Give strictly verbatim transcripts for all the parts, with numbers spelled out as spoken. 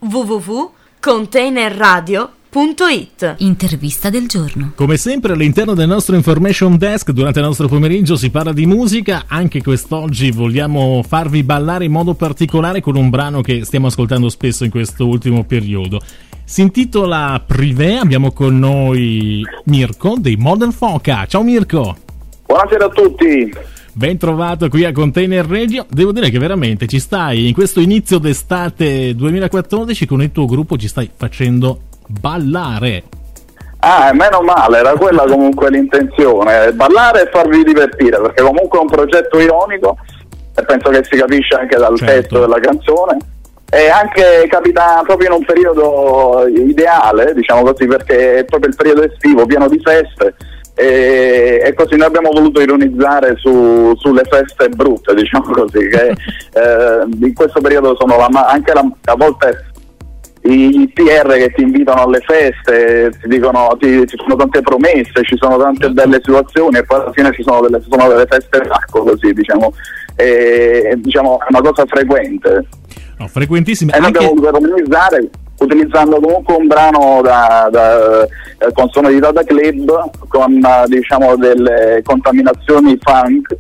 w w w punto container radio punto it. Intervista del giorno. Come sempre all'interno del nostro information desk durante il nostro pomeriggio si parla di musica. Anche quest'oggi vogliamo farvi ballare in modo particolare con un brano che stiamo ascoltando spesso in questo ultimo periodo. Si intitola Privé. Abbiamo con noi Mirko dei Modern Foca. Ciao Mirko. Buonasera a tutti. Ben trovato qui a Container Radio. Devo dire che veramente ci stai in questo inizio d'estate duemilaquattordici con il tuo gruppo, ci stai facendo ballare. Ah, meno male, era quella comunque l'intenzione, ballare e farvi divertire, perché comunque è un progetto ironico e penso che si capisce anche dal certo. testo della canzone, e anche capita proprio in un periodo ideale, diciamo così, perché è proprio il periodo estivo pieno di feste. E, e così noi abbiamo voluto ironizzare su, sulle feste brutte, diciamo così, che eh, in questo periodo sono la, anche la, a volte i P R che ti invitano alle feste, ti dicono ti, ci sono tante promesse, ci sono tante belle situazioni e poi alla fine ci sono delle, sono delle feste d'acqua, così diciamo, e, diciamo è una cosa frequente. No, frequentissima. E noi anche... abbiamo voluto ironizzare utilizzando comunque un brano da, da, con sonorità da club, con diciamo delle contaminazioni funk,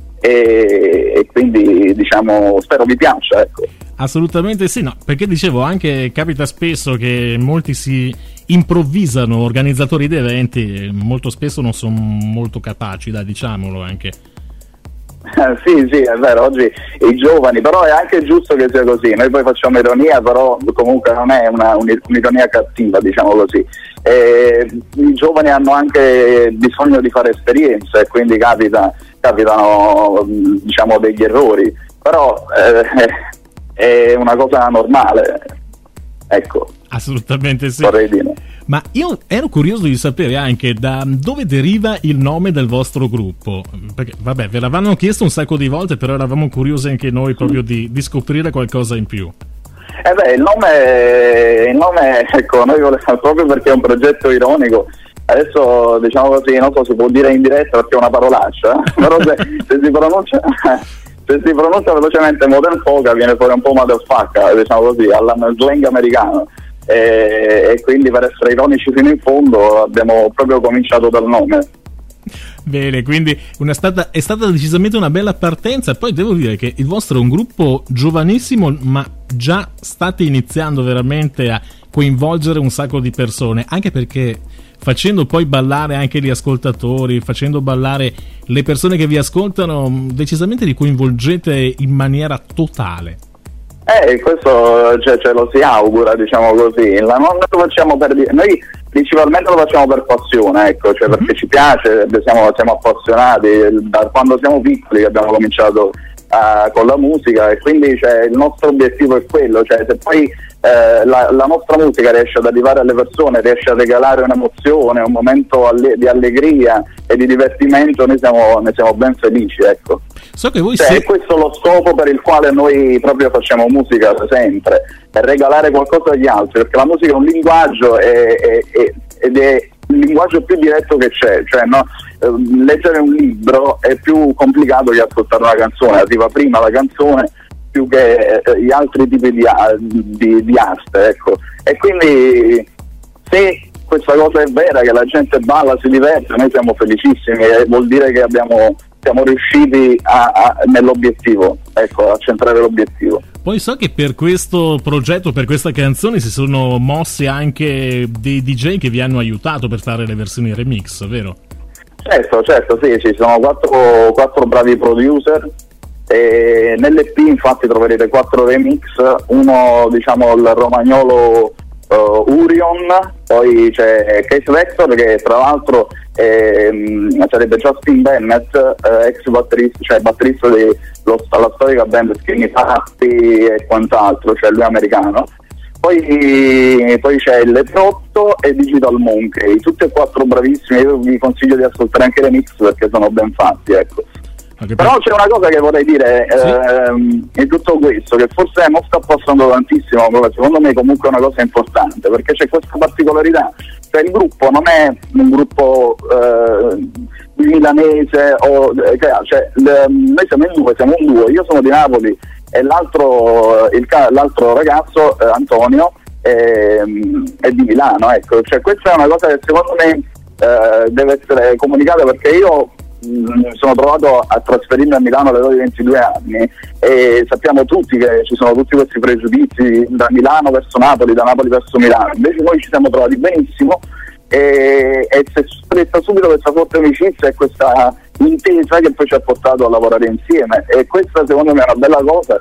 e, e quindi diciamo spero vi piaccia, ecco. Assolutamente sì, no, perché dicevo anche capita spesso che molti si improvvisano organizzatori di eventi e molto spesso non sono molto capaci, dai, diciamolo anche. Eh, sì, sì, è vero, oggi i giovani, però è anche giusto che sia così, noi poi facciamo ironia, però comunque non è una, un'ironia cattiva, diciamo così. E i giovani hanno anche bisogno di fare esperienze e quindi capita, capitano diciamo degli errori, però eh, è una cosa normale, ecco. Assolutamente sì. Vorrei dire. Ma io ero curioso di sapere anche da dove deriva il nome del vostro gruppo, perché vabbè ve l'avevano chiesto un sacco di volte, però eravamo curiosi anche noi proprio di, di scoprire qualcosa in più. Eh beh, il nome, il nome ecco, noi volevamo, proprio perché è un progetto ironico, adesso diciamo così, non so se può dire in diretta perché è una parolaccia, però se, se si pronuncia se si pronuncia velocemente Modern Foca viene fuori un po' motherfucker, diciamo così, alla slang americano. E, e quindi per essere ironici fino in fondo abbiamo proprio cominciato dal nome. Bene, quindi una stata, è stata decisamente una bella partenza. E poi devo dire che il vostro è un gruppo giovanissimo, ma già state iniziando veramente a coinvolgere un sacco di persone, anche perché facendo poi ballare anche gli ascoltatori, facendo ballare le persone che vi ascoltano, decisamente li coinvolgete in maniera totale. Eh, questo cioè, ce lo si augura, diciamo così. La, non lo facciamo per dire, noi principalmente lo facciamo per passione, ecco, cioè perché ci piace, siamo, siamo appassionati da quando siamo piccoli che abbiamo cominciato uh, con la musica, e quindi cioè, il nostro obiettivo è quello, cioè se poi eh, la, la nostra musica riesce ad arrivare alle persone, riesce a regalare un'emozione, un momento alle, di allegria e di divertimento, noi siamo, ne siamo ben felici, ecco. So che voi cioè, se... è questo lo scopo per il quale noi proprio facciamo musica sempre, per regalare qualcosa agli altri, perché la musica è un linguaggio e, e, e, ed è il linguaggio più diretto che c'è, cioè no, eh, leggere un libro è più complicato che ascoltare una canzone, arriva prima la canzone più che eh, gli altri tipi di, di, di arte, ecco. E quindi se questa cosa è vera, che la gente balla, si diverte, noi siamo felicissimi, e vuol dire che abbiamo siamo riusciti a, a, nell'obiettivo, ecco, a centrare l'obiettivo. Poi so che per questo progetto, per questa canzone, si sono mossi anche dei D J che vi hanno aiutato per fare le versioni remix, vero? Certo, certo, sì, ci sono quattro, quattro bravi producer, e nell'E P infatti troverete quattro remix, uno diciamo il romagnolo uh, Urion, poi c'è Case Vector che tra l'altro Eh, sarebbe Justin Bennett, eh, ex batterista, cioè batterista della storica band Skinny Fatti e quant'altro, cioè lui è americano. Poi, poi c'è il Leprotto e Digital Monkey, tutti e quattro bravissimi. Io vi consiglio di ascoltare anche i remix perché sono ben fatti, ecco. Okay, però c'è una cosa che vorrei dire, sì. ehm, in tutto questo, che forse non sta passando tantissimo, ma secondo me comunque è una cosa importante, perché c'è questa particolarità, cioè il gruppo non è un gruppo eh, milanese o cioè, cioè, le, noi siamo in due, siamo un duo, io sono di Napoli e l'altro, il, l'altro ragazzo eh, Antonio è, è di Milano, ecco. Cioè, questa è una cosa che secondo me eh, deve essere comunicata, perché io mi sono trovato a trasferirmi a Milano all'età di ventidue anni e sappiamo tutti che ci sono tutti questi pregiudizi da Milano verso Napoli, da Napoli verso Milano. Invece noi ci siamo trovati benissimo e, e si è stretta subito questa forte amicizia e questa intesa che poi ci ha portato a lavorare insieme, e questa secondo me è una bella cosa.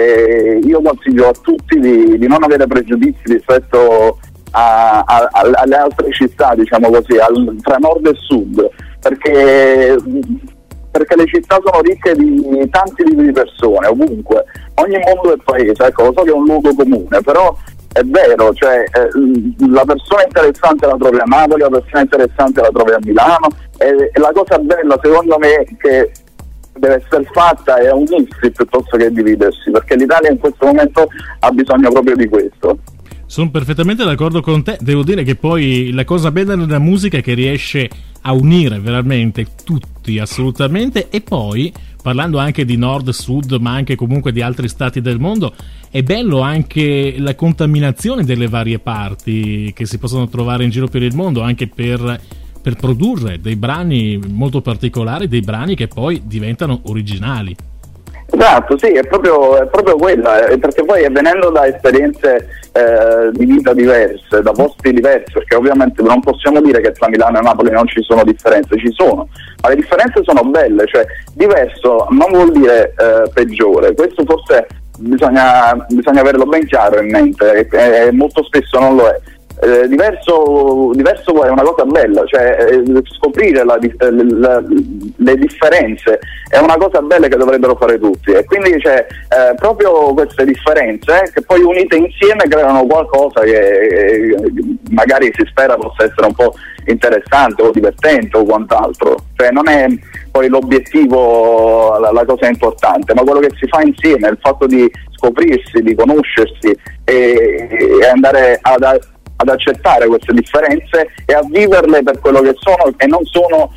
E io consiglio a tutti di, di non avere pregiudizi rispetto a, a, a, alle altre città, diciamo così, al, tra nord e sud, perché, perché le città sono ricche di tanti tipi di persone, ovunque, ogni mondo è paese, ecco, lo so che è un luogo comune, però è vero, cioè eh, la persona interessante la trovi a Napoli, la persona interessante la trovi a Milano, e, e la cosa bella secondo me che deve essere fatta è unirsi piuttosto che dividersi, perché l'Italia in questo momento ha bisogno proprio di questo. Sono perfettamente d'accordo con te. Devo dire che poi la cosa bella della musica è che riesce a unire veramente tutti, assolutamente. E poi, parlando anche di nord-sud, ma anche comunque di altri stati del mondo, è bello anche la contaminazione delle varie parti che si possono trovare in giro per il mondo, anche per, per produrre dei brani molto particolari, dei brani che poi diventano originali. Esatto, sì, è proprio, è proprio quella, perché poi venendo da esperienze eh, di vita diverse, da posti diversi, perché ovviamente non possiamo dire che tra Milano e Napoli non ci sono differenze, ci sono, ma le differenze sono belle, cioè diverso non vuol dire eh, peggiore, questo forse bisogna, bisogna averlo ben chiaro in mente, e, e molto spesso non lo è. Eh, diverso, diverso poi è una cosa bella, cioè eh, scoprire la, la, le differenze è una cosa bella che dovrebbero fare tutti, e quindi c'è eh, proprio queste differenze eh, che poi unite insieme creano qualcosa che eh, magari si spera possa essere un po' interessante o divertente o quant'altro, cioè non è poi l'obiettivo la, la cosa importante, ma quello che si fa insieme, il fatto di scoprirsi, di conoscersi e, e andare ad ad accettare queste differenze e a viverle per quello che sono, e non sono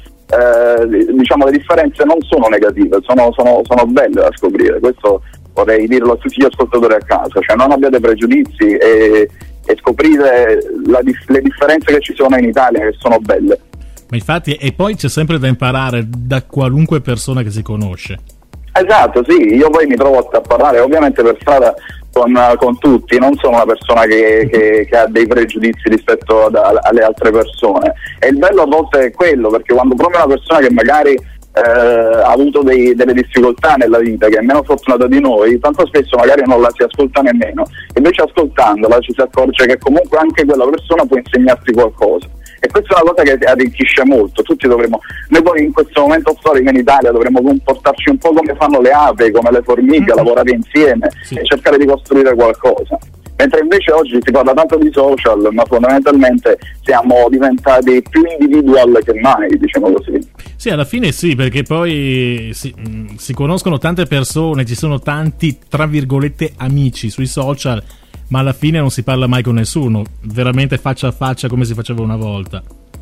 eh, diciamo, le differenze non sono negative, sono, sono, sono belle da scoprire. Questo vorrei dirlo a tutti gli ascoltatori a casa, cioè non abbiate pregiudizi e, e scoprire la, le differenze che ci sono in Italia, che sono belle. Ma infatti, e poi c'è sempre da imparare da qualunque persona che si conosce. Esatto, sì, io poi mi trovo a parlare ovviamente per strada Con, con tutti, non sono una persona che, che, che ha dei pregiudizi rispetto ad, alle altre persone, e il bello a volte è quello, perché quando proprio una persona che magari eh, ha avuto dei, delle difficoltà nella vita, che è meno fortunata di noi, tanto spesso magari non la si ascolta nemmeno, invece ascoltandola ci si accorge che comunque anche quella persona può insegnarti qualcosa, e questa è una cosa che arricchisce molto. Tutti dovremmo, noi poi in questo momento storico in Italia dovremmo comportarci un po' come fanno le api, come le formiche, mm-hmm. lavorare insieme, sì, e cercare di costruire qualcosa, mentre invece oggi si parla tanto di social, ma fondamentalmente siamo diventati più individual che mai, diciamo così. Sì, alla fine sì, perché poi si, mh, si conoscono tante persone, ci sono tanti tra virgolette amici sui social, ma alla fine non si parla mai con nessuno, veramente faccia a faccia come si faceva una volta.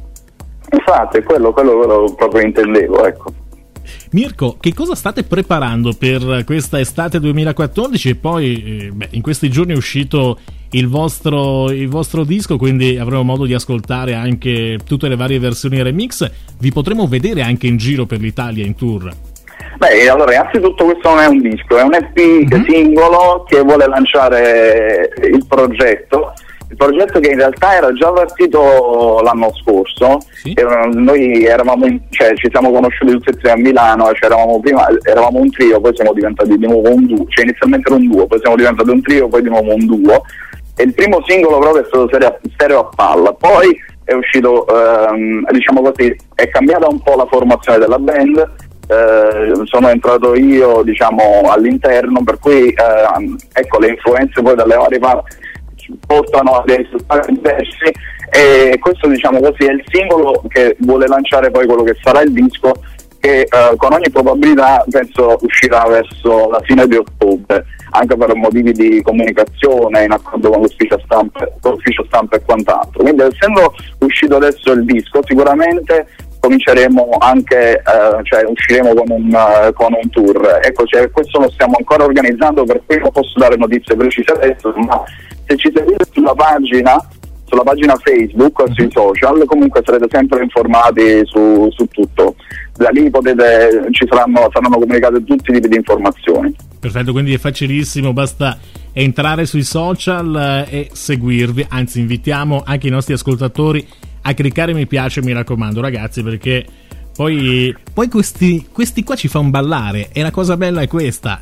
Infatti, quello, quello, quello proprio intendevo, ecco. Mirko, che cosa state preparando per questa estate duemilaquattordici? E poi eh, beh, in questi giorni è uscito il vostro, il vostro disco, quindi avremo modo di ascoltare anche tutte le varie versioni remix. Vi potremo vedere anche in giro per l'Italia in tour? Beh, allora, innanzitutto questo non è un disco, è un E P mm-hmm. singolo che vuole lanciare il progetto. Il progetto che in realtà era già partito l'anno scorso, sì. e noi eravamo in, cioè, ci siamo conosciuti tutti e tre a Milano, cioè eravamo, prima, eravamo un trio, poi siamo diventati di nuovo un duo, cioè inizialmente era un duo, poi siamo diventati un trio, poi di nuovo un duo, e il primo singolo proprio è stato Stereo, stereo a Palla, poi è uscito, ehm, diciamo così, è cambiata un po' la formazione della band, eh, sono entrato io diciamo all'interno, per cui eh, ecco, le influenze poi dalle varie parti portano a dei risultati diversi, e questo diciamo così è il singolo che vuole lanciare poi quello che sarà il disco, che eh, con ogni probabilità penso uscirà verso la fine di ottobre, anche per motivi di comunicazione in accordo con l'ufficio stampa, con l'ufficio stampa e quant'altro. Quindi essendo uscito adesso il disco, sicuramente cominceremo anche, eh, cioè usciremo con un, uh, con un tour. Ecco, cioè, questo lo stiamo ancora organizzando, per cui non posso dare notizie precise adesso, ma se ci seguite sulla pagina, sulla pagina Facebook o sui social, comunque sarete sempre informati su, su tutto. Da lì potete, ci saranno, saranno comunicate tutti i tipi di informazioni. Perfetto, quindi è facilissimo, basta entrare sui social e seguirvi, anzi invitiamo anche i nostri ascoltatori a cliccare mi piace, mi raccomando ragazzi, perché poi, poi questi, questi qua ci fanno ballare e la cosa bella è questa.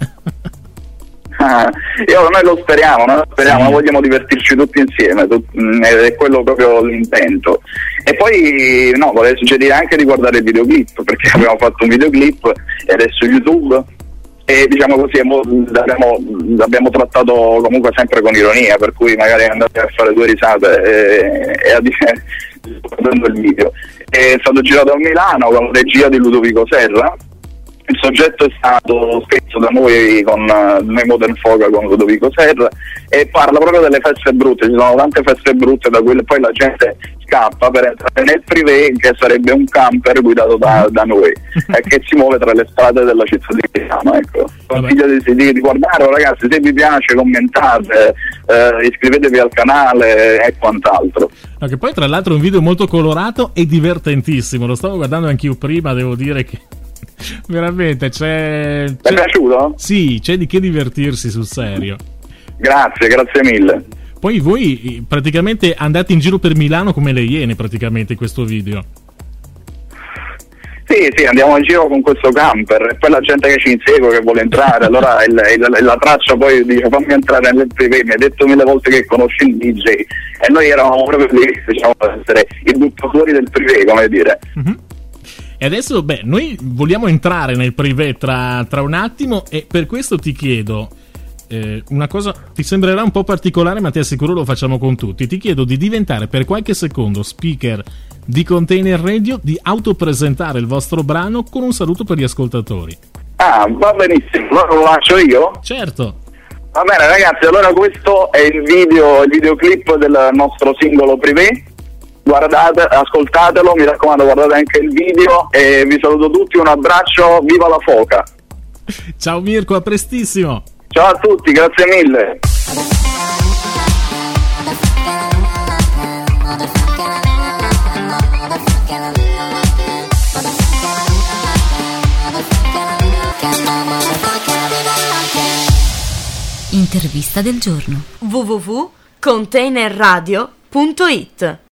Io, noi lo speriamo, noi lo speriamo, sì. Vogliamo divertirci tutti insieme, tut- è quello proprio l'intento. E poi no, vorrei suggerire anche di guardare il videoclip, perché abbiamo fatto un videoclip ed è su YouTube e diciamo così l'abbiamo, l'abbiamo trattato comunque sempre con ironia, per cui magari andate a fare due risate e, e a dire guardando il video. È stato girato a Milano con la regia di Ludovico Serra. Il soggetto è stato scritto da noi con uh, noi Modern Foca con Ludovico Serra e parla proprio delle feste brutte. Ci sono tante feste brutte da quelle poi la gente scappa per entrare nel privé, che sarebbe un camper guidato da, da noi e che si muove tra le strade della città di Milano. Ecco. Consiglio di, di, di guardare, ragazzi, se vi piace commentate, eh, iscrivetevi al canale e quant'altro. No, che poi tra l'altro è un video molto colorato e divertentissimo, lo stavo guardando anch'io prima, devo dire che veramente c'è, c'è... Ti è piaciuto? Sì, c'è di che divertirsi sul serio. Grazie, grazie mille. Poi voi praticamente andate in giro per Milano come le iene praticamente in questo video. Sì, sì, andiamo in giro con questo camper e poi la gente che ci insegue, che vuole entrare, allora il, il, la traccia poi dice fammi entrare nel privé, mi hai detto mille volte che conosci il D J e noi eravamo proprio lì, diciamo, per essere i buttatori del privé, come dire. Mm-hmm. E adesso, beh, noi vogliamo entrare nel privé tra, tra un attimo e per questo ti chiedo eh, una cosa, ti sembrerà un po' particolare ma ti assicuro lo facciamo con tutti, ti chiedo di diventare per qualche secondo speaker di Container Radio, di autopresentare il vostro brano con un saluto per gli ascoltatori. Ah, va benissimo, allora lo faccio io? Certo. Va bene ragazzi, allora questo è il video, il videoclip del nostro singolo privé. Guardate, ascoltatelo, mi raccomando, guardate anche il video e vi saluto tutti, un abbraccio, viva la foca. Ciao Mirko, a prestissimo. Ciao a tutti, grazie mille. Intervista del giorno. w w w punto container radio punto it